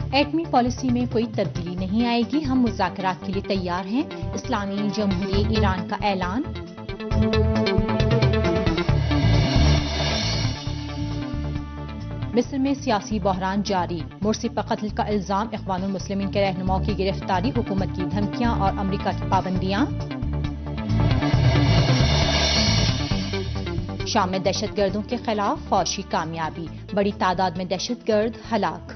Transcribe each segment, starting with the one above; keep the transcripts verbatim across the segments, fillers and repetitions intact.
ایٹمی پالیسی میں کوئی تبدیلی نہیں آئے گی، ہم مذاکرات کے لیے تیار ہیں، اسلامی جمہوریہ ایران کا اعلان۔ مصر میں سیاسی بحران جاری، مرسی پر قتل کا الزام، اخوان المسلمین کے رہنماؤں کی گرفتاری، حکومت کی دھمکیاں اور امریکہ کی پابندیاں۔ شام میں دہشت گردوں کے خلاف فوجی کامیابی، بڑی تعداد میں دہشت گرد ہلاک۔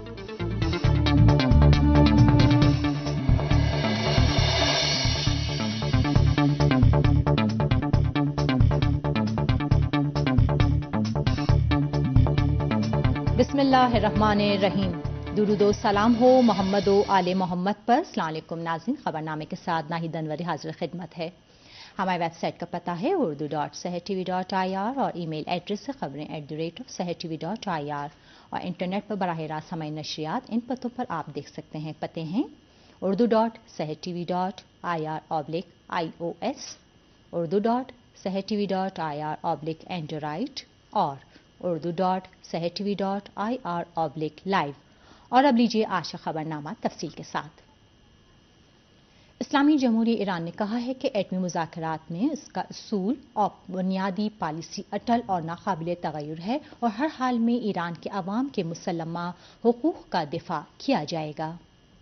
بسم اللہ الرحمن الرحیم، درود و سلام ہو محمد و آل محمد پر۔ السلام علیکم ناظرین، خبر نامے کے ساتھ ناہید انوری حاضر خدمت ہے۔ ہماری ویب سائٹ کا پتہ ہے Urdu dot Sahar T V dot I R اور ای میل ایڈریس سے خبریں at the rate of Sahar T V dot I R, اور انٹرنیٹ پر براہ راست ہماری نشریات ان پتوں پر آپ دیکھ سکتے ہیں۔ پتے ہیں Urdu dot Sahar T V dot I R oblique I O S, Urdu dot Sahar T V dot I R oblique android, اور Urdu dot Sahar T V dot I R oblique live. اور اب لیجیے آج کا خبر نامہ تفصیل کے ساتھ۔ اسلامی جمہوریہ ایران نے کہا ہے کہ ایٹمی مذاکرات میں اس کا اصول اور بنیادی پالیسی اٹل اور ناقابل تغیر ہے، اور ہر حال میں ایران کے عوام کے مسلمہ حقوق کا دفاع کیا جائے گا۔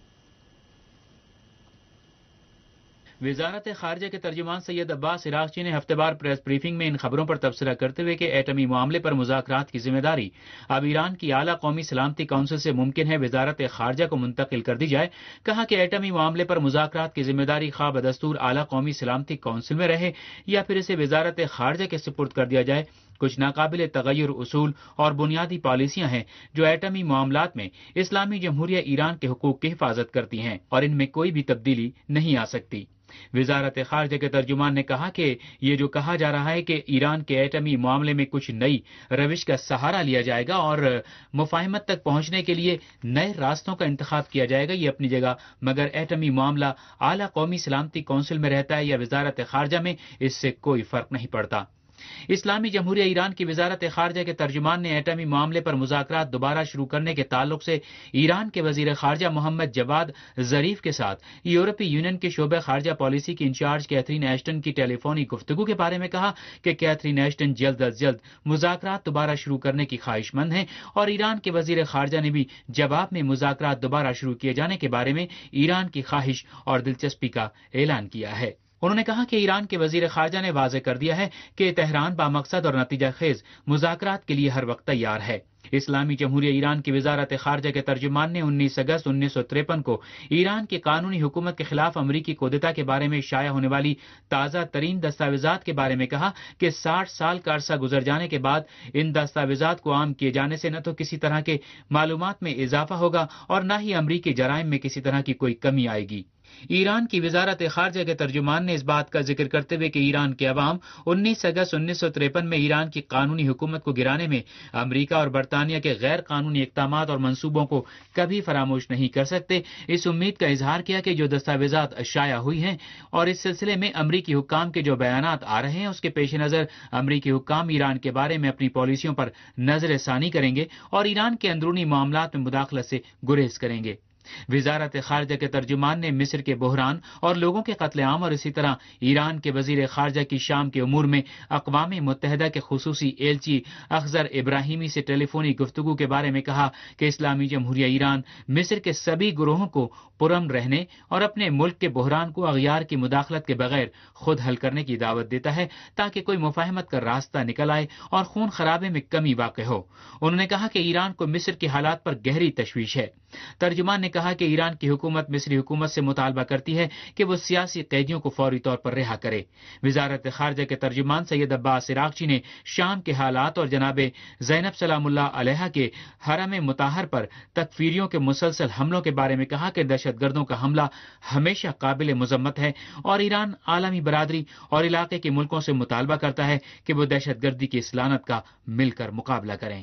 وزارت خارجہ کے ترجمان سید عباس عراقچی نے ہفتہ وار پریس بریفنگ میں ان خبروں پر تبصرہ کرتے ہوئے کہ ایٹمی معاملے پر مذاکرات کی ذمہ داری اب ایران کی اعلیٰ قومی سلامتی کونسل سے ممکن ہے وزارت خارجہ کو منتقل کر دی جائے۔ کہا کہ ایٹمی معاملے پر مذاکرات کی ذمہ داری خواہ بدستور اعلیٰ قومی سلامتی کونسل میں رہے یا پھر اسے وزارت خارجہ کے سپرد کر دیا جائے۔ کچھ ناقابل تغیر اصول اور بنیادی پالیسیاں ہیں جو ایٹمی معاملات میں اسلامی جمہوریہ ایران کے حقوق کی حفاظت کرتی ہیں، اور ان میں کوئی بھی تبدیلی نہیں آ سکتی۔ وزارت خارجہ کے ترجمان نے کہا کہ یہ جو کہا جا رہا ہے کہ ایران کے ایٹمی معاملے میں کچھ نئی روش کا سہارا لیا جائے گا اور مفاہمت تک پہنچنے کے لیے نئے راستوں کا انتخاب کیا جائے گا، یہ اپنی جگہ، مگر ایٹمی معاملہ اعلیٰ قومی سلامتی کونسل میں رہتا ہے یا وزارت خارجہ میں، اس سے کوئی فرق نہیں پڑتا۔ اسلامی جمہوریہ ایران کی وزارت خارجہ کے ترجمان نے ایٹمی معاملے پر مذاکرات دوبارہ شروع کرنے کے تعلق سے ایران کے وزیر خارجہ محمد جواد ظریف کے ساتھ یورپی یونین کے شعبہ خارجہ پالیسی کی انچارج کیتھرین ایشٹن کی ٹیلی فونی گفتگو کے بارے میں کہا کہ کیتھرین ایشٹن جلد از جلد مذاکرات دوبارہ شروع کرنے کی خواہش مند ہیں، اور ایران کے وزیر خارجہ نے بھی جواب میں مذاکرات دوبارہ شروع کیے جانے کے بارے میں ایران کی خواہش اور دلچسپی کا اعلان کیا ہے۔ انہوں نے کہا کہ ایران کے وزیر خارجہ نے واضح کر دیا ہے کہ تہران بامقصد اور نتیجہ خیز مذاکرات کے لیے ہر وقت تیار ہے۔ اسلامی جمہوریہ ایران کی وزارت خارجہ کے ترجمان نے انیس اگست انیس سو تریپن کو ایران کی قانونی حکومت کے خلاف امریکی کودتا کے بارے میں شائع ہونے والی تازہ ترین دستاویزات کے بارے میں کہا کہ ساٹھ سال کا عرصہ گزر جانے کے بعد ان دستاویزات کو عام کیے جانے سے نہ تو کسی طرح کے معلومات میں اضافہ ہوگا اور نہ ہی امریکی جرائم میں کسی طرح کی کوئی کمی آئے گی۔ ایران کی وزارت خارجہ کے ترجمان نے اس بات کا ذکر کرتے ہوئے کہ ایران کے عوام انیس اگست انیس سو تریپن میں ایران کی قانونی حکومت کو گرانے میں امریکہ اور برطانیہ کے غیر قانونی اقدامات اور منصوبوں کو کبھی فراموش نہیں کر سکتے، اس امید کا اظہار کیا کہ جو دستاویزات شائع ہوئی ہیں اور اس سلسلے میں امریکی حکام کے جو بیانات آ رہے ہیں، اس کے پیش نظر امریکی حکام ایران کے بارے میں اپنی پالیسیوں پر نظر ثانی کریں گے اور ایران کے اندرونی معاملات میں مداخلت سے گریز کریں گے۔ وزارت خارجہ کے ترجمان نے مصر کے بحران اور لوگوں کے قتل عام اور اسی طرح ایران کے وزیر خارجہ کی شام کے امور میں اقوام متحدہ کے خصوصی ایلچی اخضر ابراہیمی سے ٹیلی فونی گفتگو کے بارے میں کہا کہ اسلامی جمہوریہ ایران مصر کے سبھی گروہوں کو پرامن رہنے اور اپنے ملک کے بحران کو اغیار کی مداخلت کے بغیر خود حل کرنے کی دعوت دیتا ہے تاکہ کوئی مفاہمت کا راستہ نکل آئے اور خون خرابے میں کمی واقع ہو۔ انہوں نے کہا کہ ایران کو مصر کے حالات پر گہری تشویش ہے۔ ترجمان نے کہا کہ ایران کی حکومت مصری حکومت سے مطالبہ کرتی ہے کہ وہ سیاسی قیدیوں کو فوری طور پر رہا کرے۔ وزارت خارجہ کے ترجمان سید عباس عراقچی نے شام کے حالات اور جناب زینب سلام اللہ علیہا کے حرم مطہر پر تکفیریوں کے مسلسل حملوں کے بارے میں کہا کہ دہشت گردوں کا حملہ ہمیشہ قابل مذمت ہے اور ایران عالمی برادری اور علاقے کے ملکوں سے مطالبہ کرتا ہے کہ وہ دہشت گردی کی اس لعنت کا مل کر مقابلہ کریں۔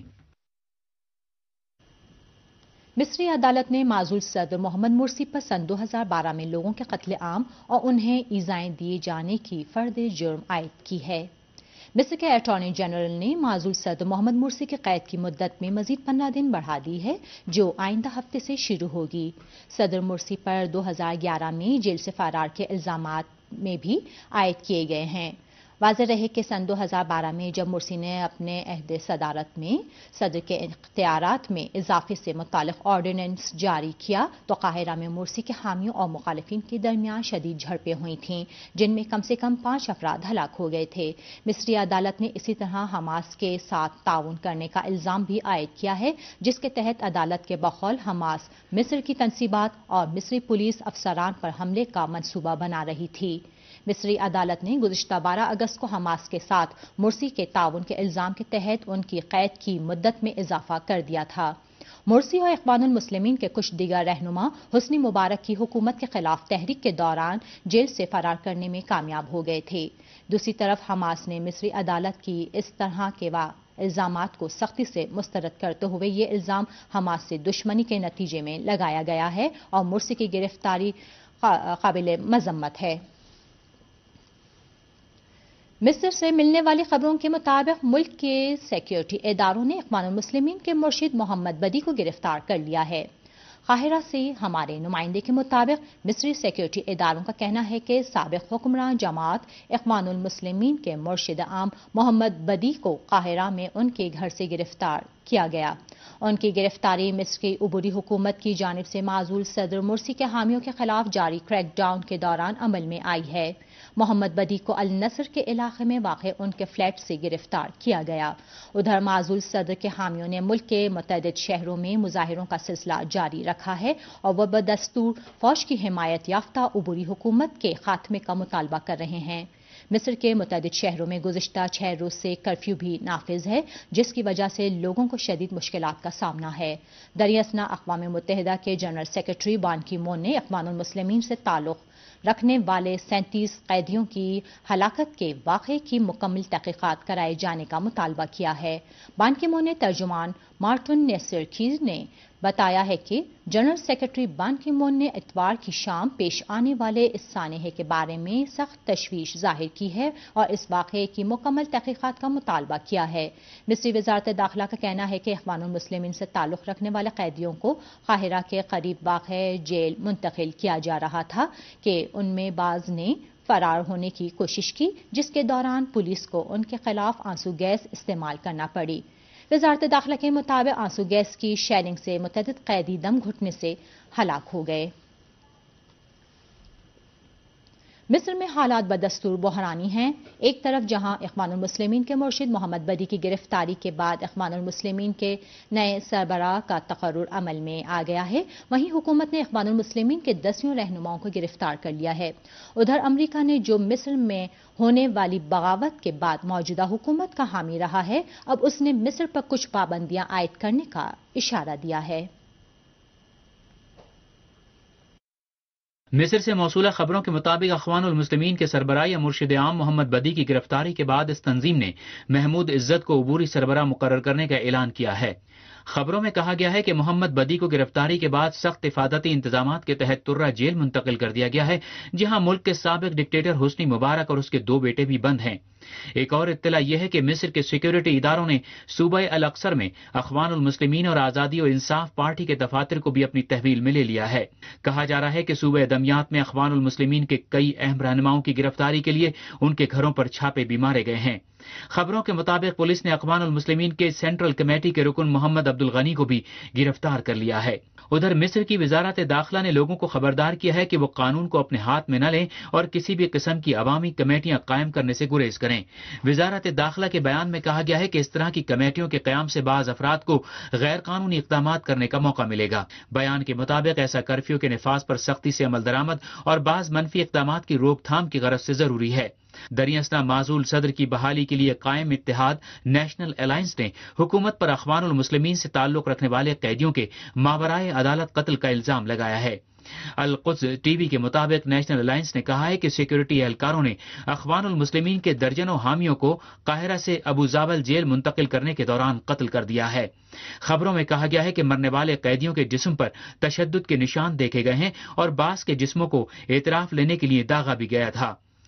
مصری عدالت نے معزول صدر محمد مرسی پر سن دو ہزار بارہ میں لوگوں کے قتل عام اور انہیں ایذائیں دیے جانے کی فرد جرم عائد کی ہے۔ مصر کے اٹارنی جنرل نے معزول صدر محمد مرسی کے قید کی مدت میں مزید پندرہ دن بڑھا دی ہے، جو آئندہ ہفتے سے شروع ہوگی۔ صدر مرسی پر دو ہزار گیارہ میں جیل سے فرار کے الزامات میں بھی عائد کیے گئے ہیں۔ واضح رہے کہ سن دو ہزار بارہ میں جب مرسی نے اپنے عہد صدارت میں صدر کے اختیارات میں اضافے سے متعلق آرڈیننس جاری کیا تو قاہرہ میں مرسی کے حامیوں اور مخالفین کے درمیان شدید جھڑپیں ہوئی تھیں، جن میں کم سے کم پانچ افراد ہلاک ہو گئے تھے۔ مصری عدالت نے اسی طرح حماس کے ساتھ تعاون کرنے کا الزام بھی عائد کیا ہے، جس کے تحت عدالت کے بقول حماس مصر کی تنصیبات اور مصری پولیس افسران پر حملے کا منصوبہ بنا رہی تھی۔ مصری عدالت نے گزشتہ بارہ اگست کو حماس کے ساتھ مرسی کے تعاون کے الزام کے تحت ان کی قید کی مدت میں اضافہ کر دیا تھا۔ مرسی اور اخوان المسلمین کے کچھ دیگر رہنما حسنی مبارک کی حکومت کے خلاف تحریک کے دوران جیل سے فرار کرنے میں کامیاب ہو گئے تھے۔ دوسری طرف حماس نے مصری عدالت کی اس طرح کے الزامات کو سختی سے مسترد کرتے ہوئے یہ الزام حماس سے دشمنی کے نتیجے میں لگایا گیا ہے اور مرسی کی گرفتاری قابل مذمت ہے۔ مصر سے ملنے والی خبروں کے مطابق ملک کے سیکیورٹی اداروں نے اخوان المسلمین کے مرشد محمد بدی کو گرفتار کر لیا ہے۔ قاہرہ سے ہمارے نمائندے کے مطابق مصری سیکیورٹی اداروں کا کہنا ہے کہ سابق حکمران جماعت اخوان المسلمین کے مرشد عام محمد بدی کو قاہرہ میں ان کے گھر سے گرفتار کیا گیا۔ ان کی گرفتاری مصر کی عبوری حکومت کی جانب سے معزول صدر مرسی کے حامیوں کے خلاف جاری کریک ڈاؤن کے دوران عمل میں آئی ہے۔ محمد بدی کو النصر کے علاقے میں واقع ان کے فلیٹ سے گرفتار کیا گیا۔ ادھر معزول صدر کے حامیوں نے ملک کے متعدد شہروں میں مظاہروں کا سلسلہ جاری رکھا ہے اور وہ بدستور فوج کی حمایت یافتہ عبوری حکومت کے خاتمے کا مطالبہ کر رہے ہیں۔ مصر کے متعدد شہروں میں گزشتہ چھ روز سے کرفیو بھی نافذ ہے، جس کی وجہ سے لوگوں کو شدید مشکلات کا سامنا ہے۔ دریاسنا اقوام متحدہ کے جنرل سیکرٹری بان کی مون نے اخوان المسلمین سے تعلق رکھنے والے سینتیس قیدیوں کی ہلاکت کے واقعے کی مکمل تحقیقات کرائے جانے کا مطالبہ کیا ہے۔ بان کی مون نے ترجمان مارٹن نیسرکیز نے بتایا ہے کہ جنرل سیکرٹری بان کی مون نے اتوار کی شام پیش آنے والے اس سانحے کے بارے میں سخت تشویش ظاہر کی ہے اور اس واقعے کی مکمل تحقیقات کا مطالبہ کیا ہے۔ مصری وزارت داخلہ کا کہنا ہے کہ اخوان المسلمین سے تعلق رکھنے والے قیدیوں کو قاہرہ کے قریب واقع جیل منتقل کیا جا رہا تھا کہ ان میں بعض نے فرار ہونے کی کوشش کی، جس کے دوران پولیس کو ان کے خلاف آنسو گیس استعمال کرنا پڑی۔ وزارت داخلہ کے مطابق آنسو گیس کی شیلنگ سے متعدد قیدی دم گھٹنے سے ہلاک ہو گئے۔ مصر میں حالات بدستور بحرانی ہیں۔ ایک طرف جہاں اخوان المسلمین کے مرشد محمد بدی کی گرفتاری کے بعد اخوان المسلمین کے نئے سربراہ کا تقرر عمل میں آ گیا ہے، وہیں حکومت نے اخوان المسلمین کے دسیوں رہنماؤں کو گرفتار کر لیا ہے۔ ادھر امریکہ نے جو مصر میں ہونے والی بغاوت کے بعد موجودہ حکومت کا حامی رہا ہے، اب اس نے مصر پر کچھ پابندیاں عائد کرنے کا اشارہ دیا ہے۔ مصر سے موصولہ خبروں کے مطابق اخوان المسلمین کے سربراہ یا مرشد عام محمد بدی کی گرفتاری کے بعد اس تنظیم نے محمود عزت کو عبوری سربراہ مقرر کرنے کا اعلان کیا ہے۔ خبروں میں کہا گیا ہے کہ محمد بدی کو گرفتاری کے بعد سخت حفاظتی انتظامات کے تحت ترہ جیل منتقل کر دیا گیا ہے، جہاں ملک کے سابق ڈکٹیٹر حسنی مبارک اور اس کے دو بیٹے بھی بند ہیں۔ ایک اور اطلاع یہ ہے کہ مصر کے سیکیورٹی اداروں نے صوبہ الاقصر میں اخوان المسلمین اور آزادی و انصاف پارٹی کے دفاتر کو بھی اپنی تحویل میں لے لیا ہے۔ کہا جا رہا ہے کہ صوبہ دمیاط میں اخوان المسلمین کے کئی اہم رہنماؤں کی گرفتاری کے لیے ان کے گھروں پر چھاپے بھی مارے گئے ہیں۔ خبروں کے مطابق پولیس نے اخوان المسلمین کے سینٹرل کمیٹی کے رکن محمد عبد الغنی کو بھی گرفتار کر لیا ہے۔ ادھر مصر کی وزارت داخلہ نے لوگوں کو خبردار کیا ہے کہ وہ قانون کو اپنے ہاتھ میں نہ لیں اور کسی بھی قسم کی عوامی کمیٹیاں قائم کرنے سے گریز کریں۔ وزارت داخلہ کے بیان میں کہا گیا ہے کہ اس طرح کی کمیٹیوں کے قیام سے بعض افراد کو غیر قانونی اقدامات کرنے کا موقع ملے گا۔ بیان کے مطابق ایسا کرفیو کے نفاذ پر سختی سے عمل درآمد اور بعض منفی اقدامات کی روک تھام کی غرض سے ضروری ہے۔ دریاسنا معزول صدر کی بحالی کے لیے قائم اتحاد نیشنل الائنس نے حکومت پر اخوان المسلمین سے تعلق رکھنے والے قیدیوں کے ماورائے عدالت قتل کا الزام لگایا ہے۔ القدس ٹی وی کے مطابق نیشنل الائنس نے کہا ہے کہ سیکیورٹی اہلکاروں نے اخوان المسلمین کے درجنوں حامیوں کو قاہرہ سے ابو زابل جیل منتقل کرنے کے دوران قتل کر دیا ہے۔ خبروں میں کہا گیا ہے کہ مرنے والے قیدیوں کے جسم پر تشدد کے نشان دیکھے گئے ہیں اور بعض کے جسموں کو اعتراف لینے کے لیے داغا بھی گیا تھا۔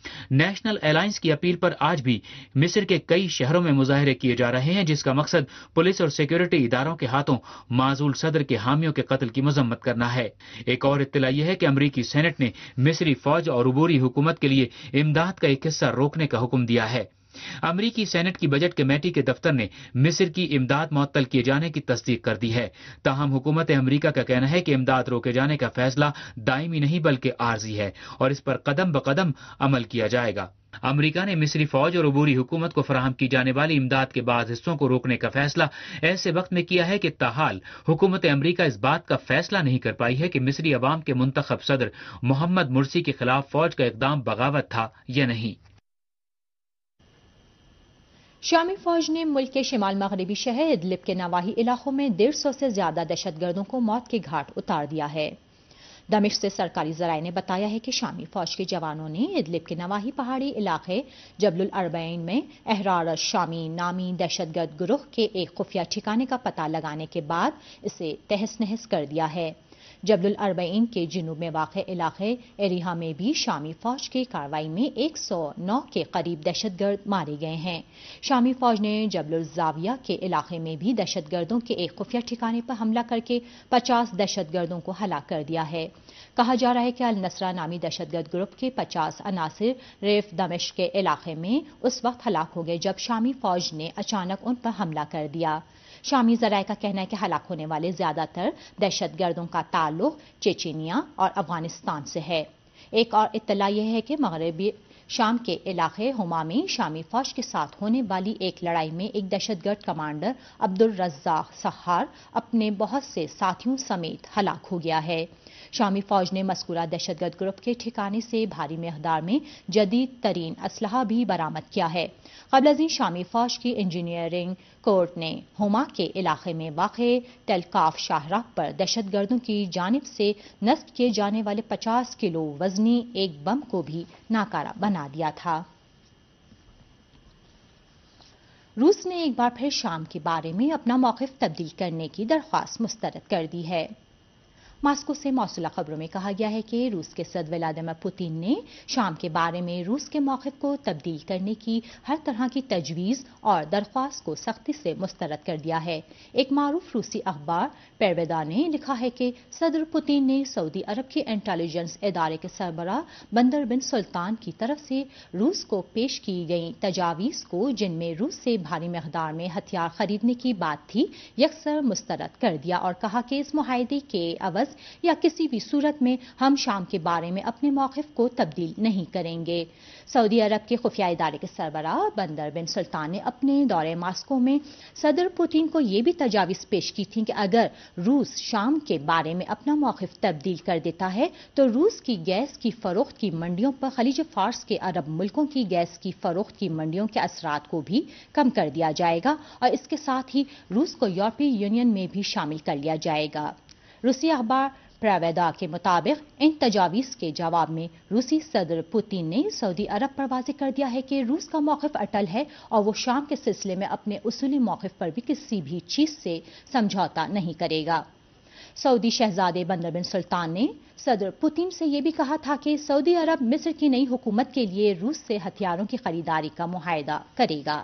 نیشنل الائنس کی اپیل پر آج بھی مصر کے کئی شہروں میں مظاہرے کیے جا رہے ہیں، جس کا مقصد پولیس اور سیکیورٹی اداروں کے ہاتھوں معزول صدر کے حامیوں کے قتل کی مذمت کرنا ہے۔ ایک اور اطلاع یہ ہے کہ امریکی سینٹ نے مصری فوج اور عبوری حکومت کے لیے امداد کا ایک حصہ روکنے کا حکم دیا ہے۔ امریکی سینٹ کی بجٹ کمیٹی کے دفتر نے مصر کی امداد معطل کیے جانے کی تصدیق کر دی ہے، تاہم حکومت امریکہ کا کہنا ہے کہ امداد روکے جانے کا فیصلہ دائمی نہیں بلکہ عارضی ہے اور اس پر قدم بقدم عمل کیا جائے گا۔ امریکہ نے مصری فوج اور عبوری حکومت کو فراہم کی جانے والی امداد کے بعض حصوں کو روکنے کا فیصلہ ایسے وقت میں کیا ہے کہ تاحال حکومت امریکہ اس بات کا فیصلہ نہیں کر پائی ہے کہ مصری عوام کے منتخب صدر محمد مرسی کے خلاف فوج کا اقدام بغاوت تھا یا نہیں۔ شامی فوج نے ملک کے شمال مغربی شہر ادلب کے نواحی علاقوں میں ڈیڑھ سو سے زیادہ دہشت گردوں کو موت کے گھاٹ اتار دیا ہے۔ دمشق سے سرکاری ذرائع نے بتایا ہے کہ شامی فوج کے جوانوں نے ادلب کے نواحی پہاڑی علاقے جبل الاربعین میں احرار الشامی نامی دہشت گرد گروہ کے ایک خفیہ ٹھکانے کا پتہ لگانے کے بعد اسے تہس نہس کر دیا ہے۔ جبل الاربعین کے جنوب میں واقع علاقے ایریہا میں بھی شامی فوج کی کارروائی میں ایک سو نو کے قریب دہشت گرد مارے گئے ہیں۔ شامی فوج نے جبل الزاویہ کے علاقے میں بھی دہشت گردوں کے ایک خفیہ ٹھکانے پر حملہ کر کے پچاس دہشت گردوں کو ہلاک کر دیا ہے۔ کہا جا رہا ہے کہ النصرہ نامی دہشت گرد گروپ کے پچاس عناصر ریف دمشق کے علاقے میں اس وقت ہلاک ہو گئے جب شامی فوج نے اچانک ان پر حملہ کر دیا۔ شامی ذرائع کا کہنا ہے کہ ہلاک ہونے والے زیادہ تر دہشت گردوں کا تعلق چیچینیا اور افغانستان سے ہے۔ ایک اور اطلاع یہ ہے کہ مغربی شام کے علاقے ہوما میں شامی فوج کے ساتھ ہونے والی ایک لڑائی میں ایک دہشت گرد کمانڈر عبدالرزاق سحار اپنے بہت سے ساتھیوں سمیت ہلاک ہو گیا ہے۔ شامی فوج نے مذکورہ دہشت گرد گروپ کے ٹھکانے سے بھاری مقدار میں جدید ترین اسلحہ بھی برآمد کیا ہے۔ قبل ازیں شامی فوج کی انجینئرنگ کورٹ نے ہوما کے علاقے میں واقع تلکاف شاہراہ پر دہشت گردوں کی جانب سے نصب کیے جانے والے پچاس کلو وزنی ایک بم کو بھی ناکارہ بنا دیا تھا۔ روس نے ایک بار پھر شام کے بارے میں اپنا موقف تبدیل کرنے کی درخواست مسترد کر دی ہے۔ ماسکو سے موصولہ خبروں میں کہا گیا ہے کہ روس کے صدر ولادیمیر پوتین نے شام کے بارے میں روس کے موقف کو تبدیل کرنے کی ہر طرح کی تجویز اور درخواست کو سختی سے مسترد کر دیا ہے۔ ایک معروف روسی اخبار پیرویدا نے لکھا ہے کہ صدر پوتین نے سعودی عرب کے انٹیلیجنس ادارے کے سربراہ بندر بن سلطان کی طرف سے روس کو پیش کی گئی تجاویز کو، جن میں روس سے بھاری مقدار میں ہتھیار خریدنے کی بات تھی، یکسر مسترد کر دیا اور کہا کہ اس معاہدے کے عوض یا کسی بھی صورت میں ہم شام کے بارے میں اپنے موقف کو تبدیل نہیں کریں گے۔ سعودی عرب کے خفیہ ادارے کے سربراہ بندر بن سلطان نے اپنے دورے ماسکو میں صدر پوتین کو یہ بھی تجاویز پیش کی تھی کہ اگر روس شام کے بارے میں اپنا موقف تبدیل کر دیتا ہے تو روس کی گیس کی فروخت کی منڈیوں پر خلیج فارس کے عرب ملکوں کی گیس کی فروخت کی منڈیوں کے اثرات کو بھی کم کر دیا جائے گا اور اس کے ساتھ ہی روس کو یورپی یونین میں بھی شامل کر لیا جائے گا۔ روسی اخبار پراویدا کے مطابق ان تجاویز کے جواب میں روسی صدر پوتین نے سعودی عرب پر واضح کر دیا ہے کہ روس کا موقف اٹل ہے اور وہ شام کے سلسلے میں اپنے اصولی موقف پر بھی کسی بھی چیز سے سمجھوتا نہیں کرے گا۔ سعودی شہزادے بندر بن سلطان نے صدر پوتین سے یہ بھی کہا تھا کہ سعودی عرب مصر کی نئی حکومت کے لیے روس سے ہتھیاروں کی خریداری کا معاہدہ کرے گا۔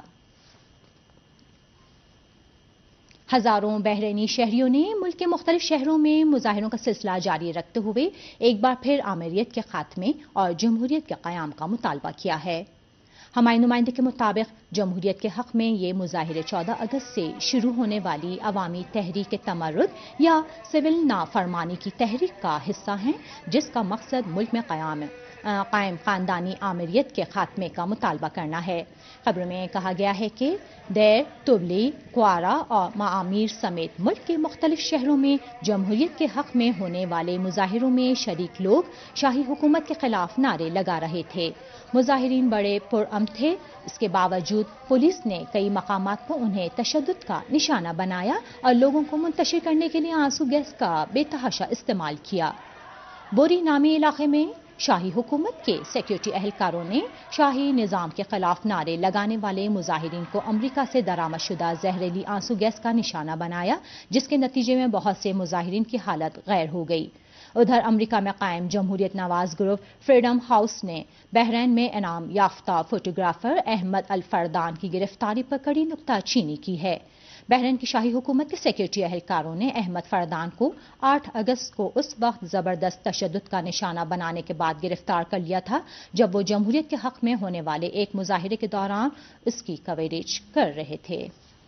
ہزاروں بحرینی شہریوں نے ملک کے مختلف شہروں میں مظاہروں کا سلسلہ جاری رکھتے ہوئے ایک بار پھر آمریت کے خاتمے اور جمہوریت کے قیام کا مطالبہ کیا ہے۔ ہمارے نمائندے کے مطابق جمہوریت کے حق میں یہ مظاہرے چودہ اگست سے شروع ہونے والی عوامی تحریک تمرد یا سول نافرمانی کی تحریک کا حصہ ہیں، جس کا مقصد ملک میں قیام قائم خاندانی آمریت کے خاتمے کا مطالبہ کرنا ہے۔ خبر میں کہا گیا ہے کہ دیر، تبلی، کوارا اور معامیر سمیت ملک کے مختلف شہروں میں جمہوریت کے حق میں ہونے والے مظاہروں میں شریک لوگ شاہی حکومت کے خلاف نعرے لگا رہے تھے۔ مظاہرین بڑے پرامن تھے، اس کے باوجود پولیس نے کئی مقامات پر انہیں تشدد کا نشانہ بنایا اور لوگوں کو منتشر کرنے کے لیے آنسو گیس کا بے تحاشا استعمال کیا۔ بوری نامی علاقے میں شاہی حکومت کے سیکیورٹی اہلکاروں نے شاہی نظام کے خلاف نعرے لگانے والے مظاہرین کو امریکہ سے درآمد شدہ زہریلی آنسو گیس کا نشانہ بنایا، جس کے نتیجے میں بہت سے مظاہرین کی حالت غیر ہو گئی۔ ادھر امریکہ میں قائم جمہوریت نواز گروپ فریڈم ہاؤس نے بحرین میں انعام یافتہ فوٹوگرافر احمد الفردان کی گرفتاری پر کڑی نکتہ چینی کی ہے۔ بحرین کی شاہی حکومت کے سیکریٹری اہلکاروں نے احمد فردان کو آٹھ اگست کو اس وقت زبردست تشدد کا نشانہ بنانے کے بعد گرفتار کر لیا تھا جب وہ جمہوریت کے حق میں ہونے والے ایک مظاہرے کے دوران اس کی کوریج کر رہے تھے۔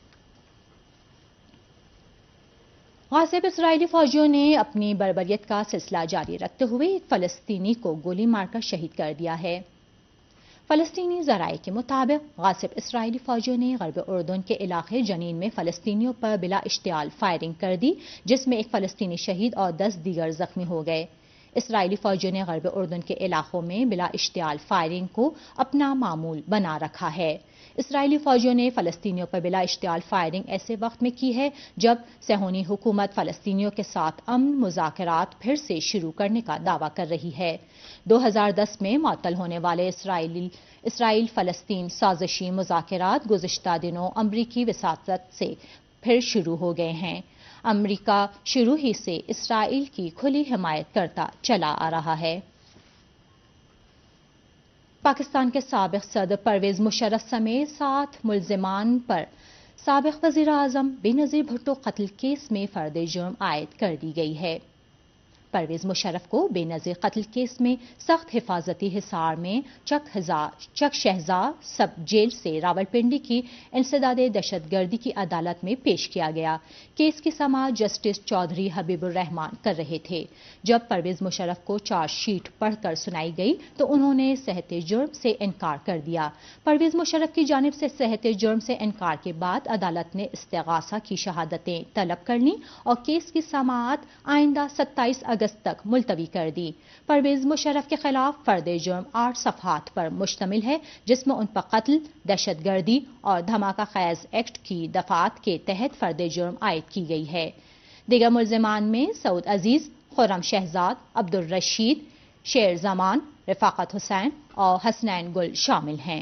غاصب اسرائیلی فوجیوں نے اپنی بربریت کا سلسلہ جاری رکھتے ہوئے ایک فلسطینی کو گولی مار کر شہید کر دیا ہے۔ فلسطینی ذرائع کے مطابق غاصب اسرائیلی فوجیوں نے غرب اردن کے علاقے جنین میں فلسطینیوں پر بلا اشتعال فائرنگ کر دی، جس میں ایک فلسطینی شہید اور دس دیگر زخمی ہو گئے۔ اسرائیلی فوجیوں نے غرب اردن کے علاقوں میں بلا اشتعال فائرنگ کو اپنا معمول بنا رکھا ہے۔ اسرائیلی فوجیوں نے فلسطینیوں پر بلا اشتعال فائرنگ ایسے وقت میں کی ہے جب صہیونی حکومت فلسطینیوں کے ساتھ امن مذاکرات پھر سے شروع کرنے کا دعویٰ کر رہی ہے۔ دو ہزار دس میں معطل ہونے والے اسرائیلی اسرائیل فلسطین سازشی مذاکرات گزشتہ دنوں امریکی وساطت سے پھر شروع ہو گئے ہیں۔ امریکہ شروع ہی سے اسرائیل کی کھلی حمایت کرتا چلا آ رہا ہے۔ پاکستان کے سابق صدر پرویز مشرف سمیت سات ملزمان پر سابق وزیر اعظم بے نظیر بھٹو قتل کیس میں فرد جرم عائد کر دی گئی ہے۔ پرویز مشرف کو بے نظیر قتل کیس میں سخت حفاظتی حصار میں چک چک شہزاد سب جیل سے راولپنڈی کی انسداد دہشت گردی کی عدالت میں پیش کیا گیا۔ کیس کی سماعت جسٹس چودھری حبیب الرحمان کر رہے تھے۔ جب پرویز مشرف کو چارج شیٹ پڑھ کر سنائی گئی تو انہوں نے صحت جرم سے انکار کر دیا۔ پرویز مشرف کی جانب سے صحت جرم سے انکار کے بعد عدالت نے استغاثہ کی شہادتیں طلب کر لیں اور کیس کی سماعت آئندہ ستائیس اگست تک ملتوی کر دی۔ پرویز مشرف کے خلاف فرد جرم آٹھ صفحات پر مشتمل ہے، جس میں ان پر قتل، دہشت گردی اور دھماکہ خیز ایکٹ کی دفعات کے تحت فرد جرم عائد کی گئی ہے۔ دیگر ملزمان میں سعود عزیز، خرم شہزاد، عبد الرشید، شیر زمان، رفاقت حسین اور حسنین گل شامل ہیں۔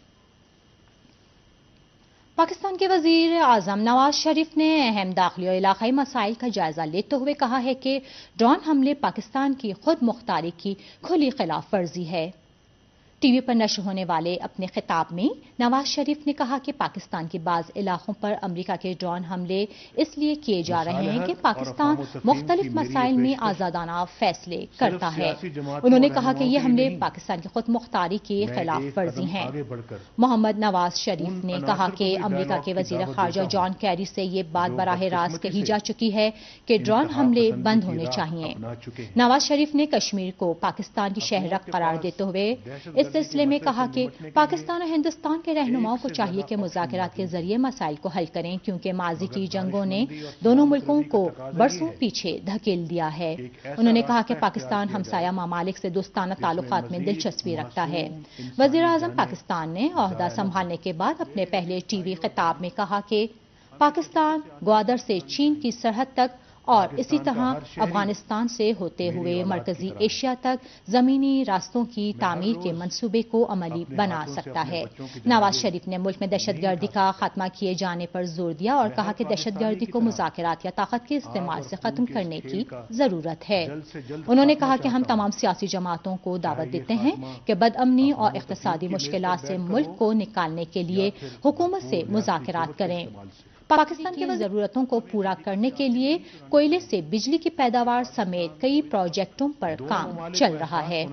پاکستان کے وزیر اعظم نواز شریف نے اہم داخلی اور علاقائی مسائل کا جائزہ لیتے ہوئے کہا ہے کہ ڈرون حملے پاکستان کی خود مختاری کی کھلی خلاف ورزی ہے۔ ٹی وی پر نشر ہونے والے اپنے خطاب میں نواز شریف نے کہا کہ پاکستان کے بعض علاقوں پر امریکہ کے ڈرون حملے اس لیے کیے جا رہے ہیں کہ پاکستان مختلف مسائل میں آزادانہ فیصلے کرتا ہے۔ انہوں نے کہا کہ یہ حملے پاکستان کی خود مختاری کی خلاف ورزی ہیں۔ محمد نواز شریف نے کہا کہ امریکہ کے وزیر خارجہ جان کیری سے یہ بات براہ راست کہی جا چکی ہے کہ ڈرون حملے بند ہونے چاہیے۔ نواز شریف نے کشمیر کو پاکستان کی شہرک قرار دیتے ہوئے اس سلسلے میں کہا کہ پاکستان اور ہندوستان کے رہنماؤں کو چاہیے کہ مذاکرات کے ذریعے مسائل کو حل کریں، کیونکہ ماضی کی جنگوں نے دونوں ملکوں کو برسوں پیچھے دھکیل دیا ہے۔ انہوں نے کہا کہ پاکستان ہمسایہ ممالک سے دوستانہ تعلقات میں دلچسپی رکھتا ہے۔ وزیر اعظم پاکستان نے عہدہ سنبھالنے کے بعد اپنے پہلے ٹی وی خطاب میں کہا کہ پاکستان گوادر سے چین کی سرحد تک اور اسی طرح افغانستان سے ہوتے ہوئے مرکزی ایشیا تک زمینی راستوں کی تعمیر کے منصوبے کو عملی بنا سکتا ہے۔ نواز شریف نے ملک میں دہشت گردی کا خاتمہ کیے جانے پر زور دیا اور کہا کہ دہشت گردی کو مذاکرات یا طاقت کے استعمال سے ختم کرنے کی ضرورت ہے۔ انہوں نے کہا کہ ہم تمام سیاسی جماعتوں کو دعوت دیتے ہیں کہ بدامنی اور اقتصادی مشکلات سے ملک کو نکالنے کے لیے حکومت سے مذاکرات کریں۔ پاکستان کی ضرورتوں کو پورا کرنے کے لیے کوئلے سے بجلی کی پیداوار سمیت کئی پروجیکٹوں پر کام چل رہا ہے۔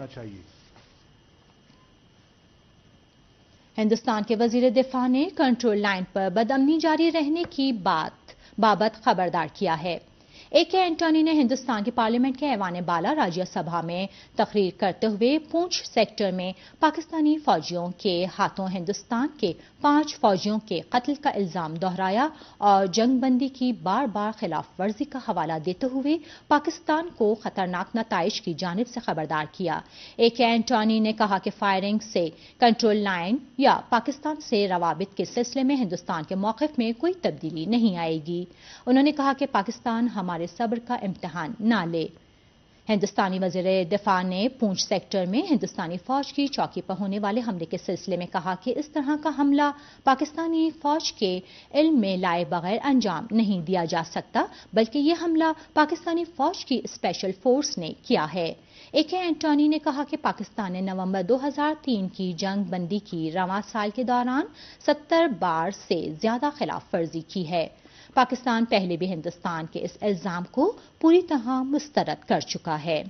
ہندوستان کے وزیر دفاع نے کنٹرول لائن پر بدامنی جاری رہنے کی بات بابت خبردار کیا ہے۔ اے کے اینٹونی نے ہندوستان کی پارلیمنٹ کے ایوان بالا راجیہ سبھا میں تقریر کرتے ہوئے پونچھ سیکٹر میں پاکستانی فوجیوں کے ہاتھوں ہندوستان کے پانچ فوجیوں کے قتل کا الزام دہرایا اور جنگ بندی کی بار بار خلاف ورزی کا حوالہ دیتے ہوئے پاکستان کو خطرناک نتائج کی جانب سے خبردار کیا۔ اے کے اینٹونی نے کہا کہ فائرنگ سے کنٹرول لائن یا پاکستان سے روابط کے سلسلے میں ہندوستان کے موقف میں کوئی تبدیلی نہیں آئے گی۔ انہوں نے کہا کہ پاکستان ہمارے صبر کا امتحان نہ لے۔ ہندوستانی وزیر دفاع نے پونچھ سیکٹر میں ہندوستانی فوج کی چوکی پر ہونے والے حملے کے سلسلے میں کہا کہ اس طرح کا حملہ پاکستانی فوج کے علم میں لائے بغیر انجام نہیں دیا جا سکتا، بلکہ یہ حملہ پاکستانی فوج کی اسپیشل فورس نے کیا ہے۔ اے کے اینٹونی نے کہا کہ پاکستان نے نومبر دو ہزار تین کی جنگ بندی کی رواں سال کے دوران ستر بار سے زیادہ خلاف ورزی کی ہے۔ پاکستان پہلے بھی ہندوستان کے اس الزام کو پوری طرح مسترد کر چکا ہے۔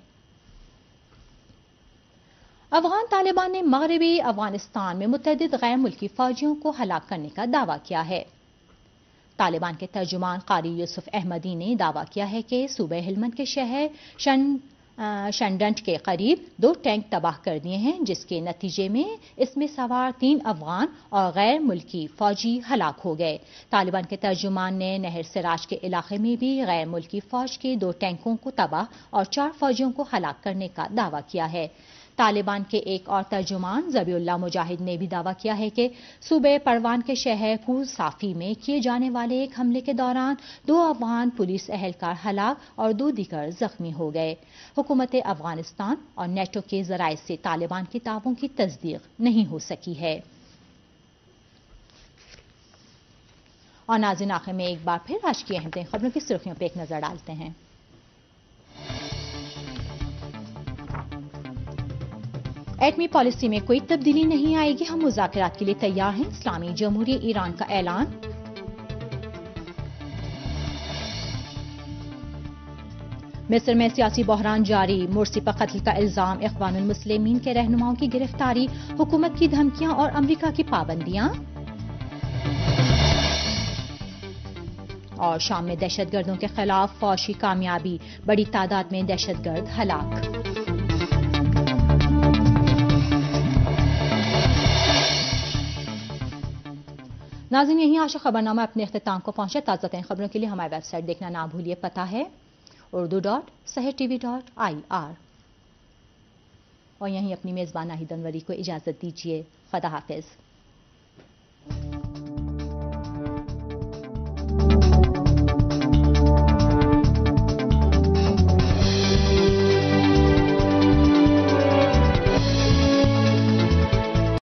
افغان طالبان نے مغربی افغانستان میں متعدد غیر ملکی فوجیوں کو ہلاک کرنے کا دعویٰ کیا ہے۔ طالبان کے ترجمان قاری یوسف احمدی نے دعویٰ کیا ہے کہ صوبہ ہلمند کے شہر شن شنڈنٹ کے قریب دو ٹینک تباہ کر دیے ہیں، جس کے نتیجے میں اس میں سوار تین افغان اور غیر ملکی فوجی ہلاک ہو گئے۔ طالبان کے ترجمان نے نہر سراج کے علاقے میں بھی غیر ملکی فوج کے دو ٹینکوں کو تباہ اور چار فوجیوں کو ہلاک کرنے کا دعویٰ کیا ہے۔ طالبان کے ایک اور ترجمان ذبیح اللہ مجاہد نے بھی دعویٰ کیا ہے کہ صوبہ پروان کے شہر پھول صافی میں کیے جانے والے ایک حملے کے دوران دو افغان پولیس اہلکار ہلاک اور دو دیگر زخمی ہو گئے۔ حکومت افغانستان اور نیٹو کے ذرائع سے طالبان کے دعووں کی تصدیق نہیں ہو سکی ہے۔ اور ناظرین، آخر میں ایک بار پھر آج کی اہم ترین خبروں کی سرخیوں پہ ایک نظر ڈالتے ہیں۔ ایٹمی پالیسی میں کوئی تبدیلی نہیں آئے گی، ہم مذاکرات کے لیے تیار ہیں، اسلامی جمہوریہ ایران کا اعلان۔ مصر میں سیاسی بحران جاری، مرسی پر قتل کا الزام، اخوان المسلمین کے رہنماؤں کی گرفتاری، حکومت کی دھمکیاں اور امریکہ کی پابندیاں۔ اور شام میں دہشت گردوں کے خلاف فوج کی کامیابی، بڑی تعداد میں دہشت گرد ہلاک۔ ناظرین، یہیں آج خبر نامہ اپنے اختتام کو پہنچا۔ تازہ ترین خبروں کے لیے ہماری ویب سائٹ دیکھنا نہ بھولیے، پتہ ہے Urdu dot Sahar T V dot I R. اور یہیں اپنی میزبان ناہید انوری کو اجازت دیجیے، خدا حافظ۔